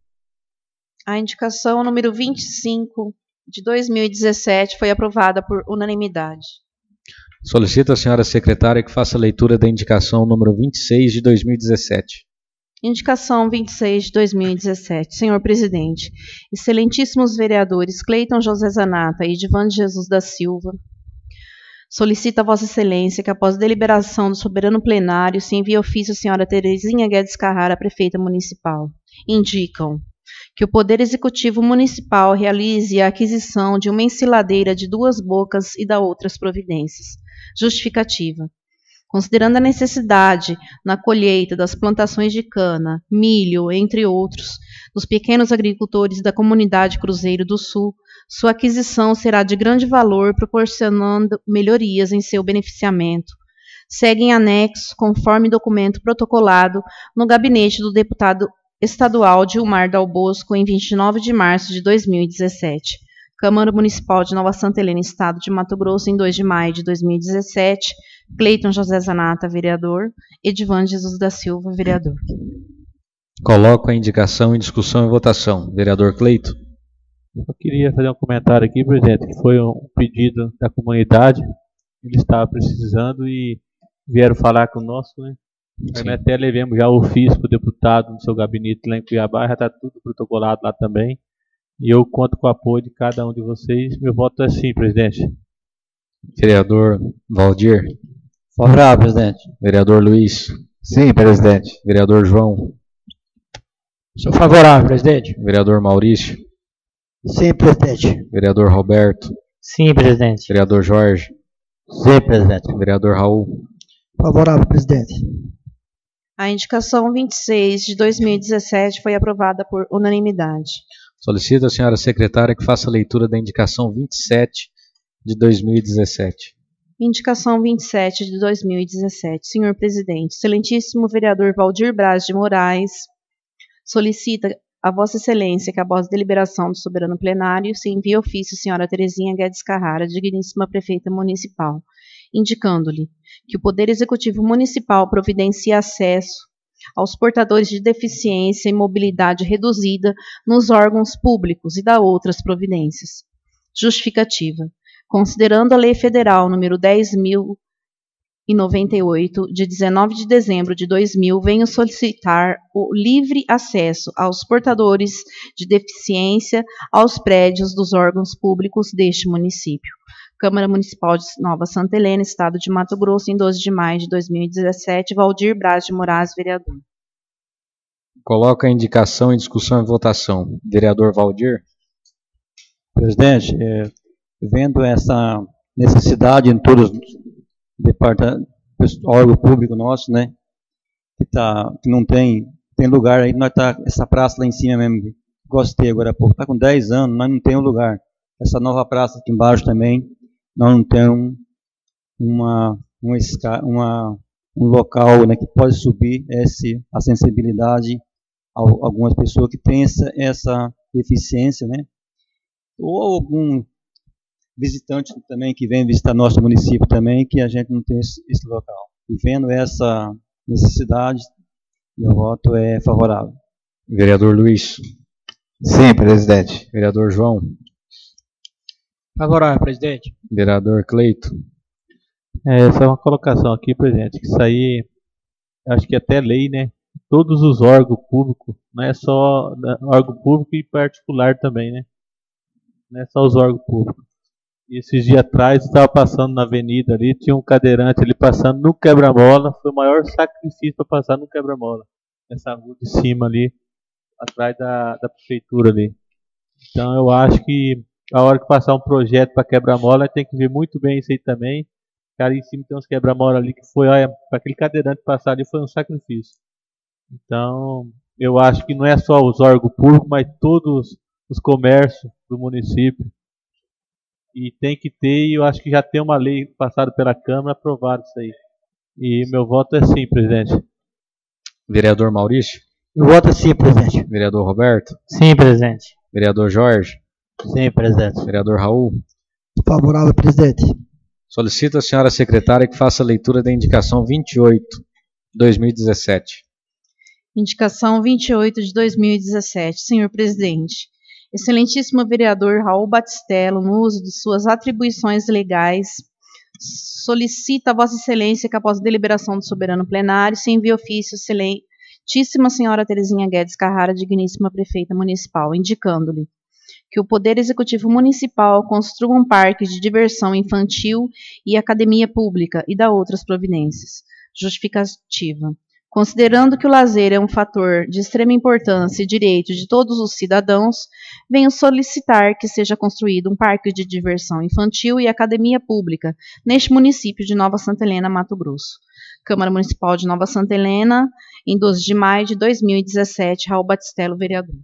A indicação número 25 de 2017 foi aprovada por unanimidade. Solicito à senhora secretária que faça a leitura da indicação número 26 de 2017. Indicação 26 de 2017. Senhor presidente, excelentíssimos vereadores Cleiton José Zanata e Edivan Jesus da Silva, solicita a vossa excelência que, após deliberação do soberano plenário, se envie ofício à senhora Terezinha Guedes Carrara, prefeita municipal. Indicam que o Poder Executivo Municipal realize a aquisição de uma ensiladeira de 2 bocas e da outras providências. Justificativa. Considerando a necessidade na colheita das plantações de cana, milho, entre outros, dos pequenos agricultores da comunidade Cruzeiro do Sul, sua aquisição será de grande valor, proporcionando melhorias em seu beneficiamento. Segue em anexo, conforme documento protocolado no gabinete do deputado estadual Dilmar Dal Bosco, em 29 de março de 2017. Câmara Municipal de Nova Santa Helena, Estado de Mato Grosso, em 2 de maio de 2017. Cleiton José Zanata, vereador. Edivan Jesus da Silva, vereador. Coloco a indicação em discussão e votação. Vereador Cleito. Eu queria fazer um comentário aqui, presidente, que foi um pedido da comunidade. Ele estava precisando e vieram falar conosco, né? Aí até levamos já o ofício para o deputado no seu gabinete lá em Cuiabá, já está tudo protocolado lá também. E eu conto com o apoio de cada um de vocês. Meu voto é sim, presidente. Vereador Valdir. Favorável, presidente. Vereador Luiz. Sim, presidente. Vereador João. Sou favorável, presidente. Vereador Maurício. Sim, presidente. Vereador Roberto. Sim, presidente. Vereador Jorge. Sim, presidente. Vereador Raul. Favorável, presidente. A indicação 26 de 2017 foi aprovada por unanimidade. Solicito à senhora secretária que faça a leitura da indicação 27 de 2017. Indicação 27 de 2017. Senhor presidente, excelentíssimo vereador Valdir Braz de Moraes, solicita a Vossa Excelência que, após deliberação do soberano plenário, se envia ofício à senhora Terezinha Guedes Carrara, digníssima prefeita municipal, indicando-lhe que o Poder Executivo Municipal providencia acesso aos portadores de deficiência e mobilidade reduzida nos órgãos públicos e dá outras providências. Justificativa. Considerando a Lei Federal número 10.098, de 19 de dezembro de 2000, venho solicitar o livre acesso aos portadores de deficiência aos prédios dos órgãos públicos deste município. Câmara Municipal de Nova Santa Helena, Estado de Mato Grosso, em 12 de maio de 2017, Valdir Braz de Moraes, vereador. Coloca a indicação em discussão e votação. Vereador Valdir. Presidente, vendo essa necessidade em todos os departamentos, órgão público nosso, né, que não tem lugar aí, nós tá essa praça lá em cima mesmo, gostei agora há pouco, está com 10 anos, nós não temos lugar. Essa nova praça aqui embaixo também, nós não temos um local, né, que pode subir a sensibilidade a algumas pessoas que têm essa deficiência, né, ou algum visitante também que vem visitar nosso município também, que a gente não tem esse local. E vendo essa necessidade, meu voto é favorável. Vereador Luiz. Sim, presidente. Vereador João. Favorável, presidente. Vereador Cleito. Só uma colocação aqui, presidente, que isso aí, acho que até lei, né? Todos os órgãos públicos, não é só órgão público e particular também, né? Não é só os órgãos públicos. E esses dias atrás, eu estava passando na avenida ali, tinha um cadeirante ali passando no quebra-mola, foi o maior sacrifício para passar no quebra-mola, nessa rua de cima ali, atrás da prefeitura ali. Então eu acho que a hora que passar um projeto para quebra-mola, tem que ver muito bem isso aí também. Cara, em cima tem uns quebra-mola ali que foi, olha, para aquele cadeirante passar ali foi um sacrifício. Então, eu acho que não é só os órgãos públicos, mas todos os comércios do município. E tem que ter, e eu acho que já tem uma lei passada pela Câmara, aprovada isso aí. E meu voto é sim, presidente. Vereador Maurício. Eu voto sim, presidente. Vereador Roberto. Sim, presidente. Vereador Jorge. Sim, presidente. Vereador Raul. Favorável, presidente. Solicito a senhora secretária que faça a leitura da indicação 28, 2017. Indicação 28 de 2017. Senhor presidente, excelentíssimo vereador Raul Batistello, no uso de suas atribuições legais, solicita a Vossa Excelência que, após a deliberação do soberano plenário, se envie ofício excelentíssima senhora Terezinha Guedes Carrara, digníssima prefeita municipal, indicando-lhe que o Poder Executivo Municipal construa um parque de diversão infantil e academia pública e dá outras providências. Justificativa. Considerando que o lazer é um fator de extrema importância e direito de todos os cidadãos, venho solicitar que seja construído um parque de diversão infantil e academia pública neste município de Nova Santa Helena, Mato Grosso. Câmara Municipal de Nova Santa Helena, em 12 de maio de 2017, Raul Batistello, vereador.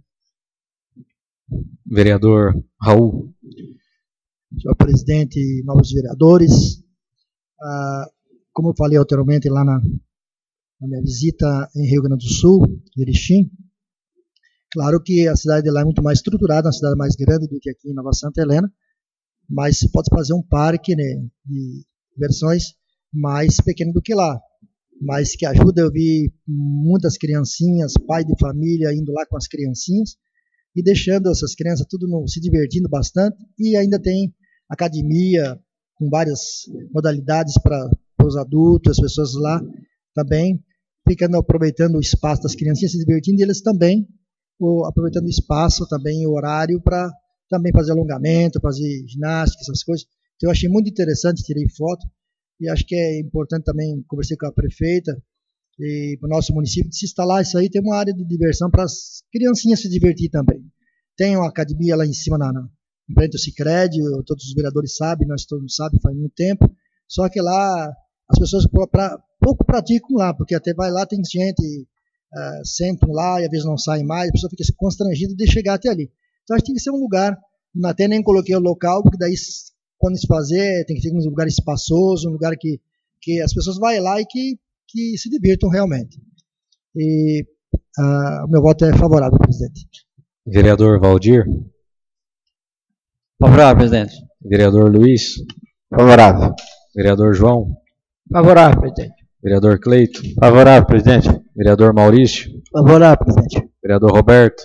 Vereador Raul. Senhor presidente e novos vereadores, como eu falei anteriormente lá na minha visita em Rio Grande do Sul, Erechim, claro que a cidade de lá é muito mais estruturada, uma cidade mais grande do que aqui em Nova Santa Helena, mas se pode fazer um parque, né, de diversões mais pequeno do que lá, mas que ajuda. Eu vi muitas criancinhas, pai de família indo lá com as criancinhas e deixando essas crianças tudo se divertindo bastante, e ainda tem academia com várias modalidades para os adultos, as pessoas lá também ficando aproveitando o espaço das criancinhas, se divertindo, e eles também aproveitando o espaço, também o horário para também fazer alongamento, fazer ginástica, essas coisas. Então eu achei muito interessante, tirei foto, e acho que é importante também, conversei com a prefeita e para o nosso município, de se instalar isso aí, tem uma área de diversão para as criancinhas se divertir também. Tem uma academia lá em cima, em frente ao Sicredi, todos os vereadores sabem, nós todos sabem, faz muito tempo, só que lá as pessoas pouco praticam lá, porque até vai lá, tem gente, sentam lá e às vezes não saem mais, a pessoa fica constrangida de chegar até ali. Então acho que tem que ser um lugar, até nem coloquei o local, porque daí quando se fazer, tem que ter um lugar espaçoso, um lugar que as pessoas vão lá e que se divirtam realmente. E o meu voto é favorável, presidente. Vereador Valdir. Favorável, presidente. Vereador Luiz. Favorável. Vereador João. Favorável, presidente. Vereador Cleito. Favorável, presidente. Vereador Maurício. Favorável, presidente. Vereador Roberto.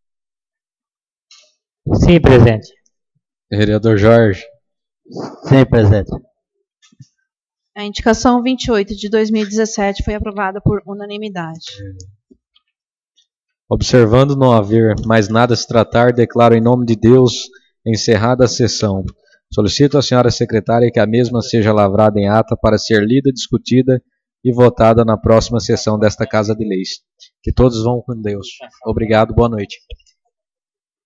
Sim, presidente. Vereador Jorge. Sim, presidente. A indicação 28 de 2017 foi aprovada por unanimidade. Observando não haver mais nada a se tratar, declaro em nome de Deus encerrada a sessão. Solicito à senhora secretária que a mesma seja lavrada em ata para ser lida, discutida e votada na próxima sessão desta Casa de Leis. Que todos vão com Deus. Obrigado, boa noite.